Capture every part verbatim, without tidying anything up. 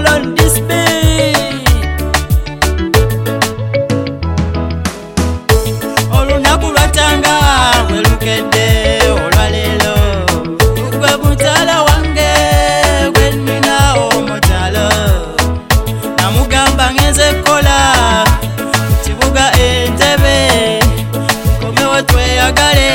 Roll on this beat. Olunaku lwatanga welukedde olwaleero gwe mukyala wange gwe nnina omukyalo namugamba ngenze kola mu kibuga Entebbe nkomewo tweyagale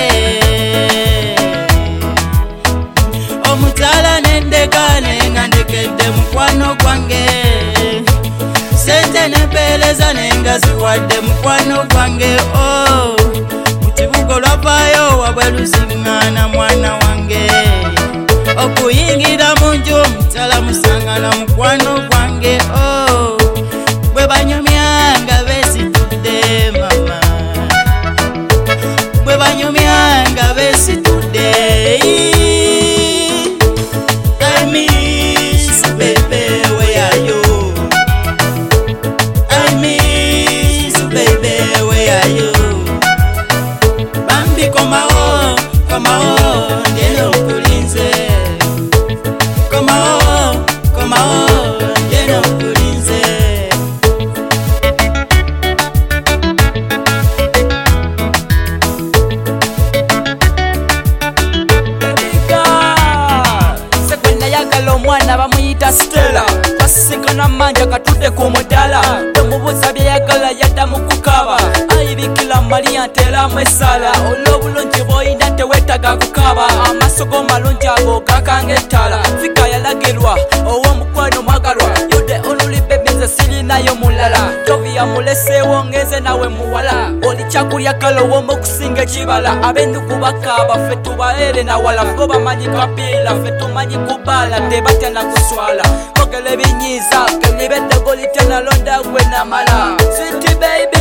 omukyala nendekane nga ndekedde mukwano gwange sente nempeereza nenga ziwadde mukwano gwange o mu kibuga olwavaayo wabwe luziŋŋaana mwana wange okuyingira mu nju omukyala musangana mukwano gwange o bwe banyumya nga beesitudde mama bwe banyumya nga beesitudde I miss you, baby, where are you? I miss you, baby, where are you? Bambi komawo, komawo, ngeno nkulinze. Komawo, komawo, ngeno nkulinze. Omwana bamuyita Stella twasisinkana manja katudde ku mudala tomubuuza byeyagala yadda mu kukaba ayibikira Maria nteramu essala olw'obulungi bw'oyina teweetaga kukaba amaaso g'omalungi ago gakanga ettala fika yalagirwa ow'omukwano mwagalwa yude olulibe binze sirinayo mulala tovi yamuleseewo ngenze nawe muwala oli kyakulya kale ow'omukusinga ekibala ab'enduku bakaba ffe tubaere nawala ffe bamanyi kapiira ffe tumanyi kubaala tebatya na kuswala kogele binyiza kelibedde golitya nalonda gwe namala sweet baby